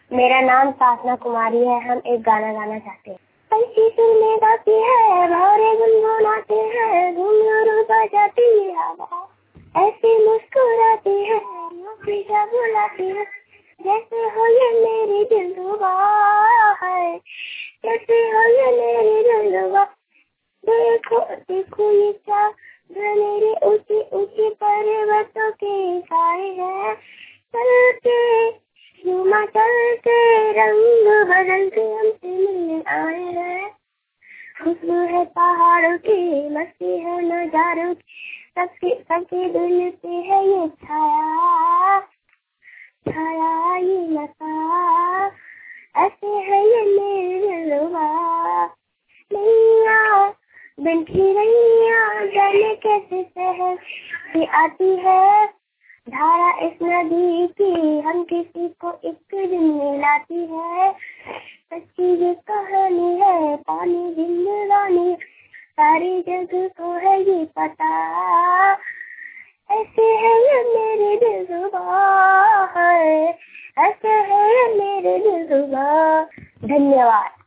मेरा नाम साधना कुमारी है। हम एक गाना गाना चाहते हैं। पंछी सुर में गाती है, भौरे गुनगुनाते हैं, घुंघरू बजाती है हवा, ऐसे मुस्कुराती है, मुझे बुलाती है, जैसे हो ये मेरी दिलरुबा है, जैसे हो ये मेरी दिलरुबा। देखो देखो ये क्या मेरे ऊंचे ऊंचे पर्वतों के साए हैं, चलते हिमाचलते रंग बदलते हमसे मिलने आए हैं। खुशबू है पहाड़ों की, मस्ती है नजारों की, सबकी दिल पे है ये छाया, छाया ये नशा, ऐसे है ये मेरे दिलरुबा। नैया बिन खिरैया जाने कैसे शहर से आती है, धारा इस नदी की हम किसी को एक दिन मिलाती है। सच्ची ये कहानी है, पानी जिंदगानी, सारी जग को है ये पता, ऐसे है ये मेरे दिलरुबा है, ऐसे है ये मेरे दिलरुबा। धन्यवाद।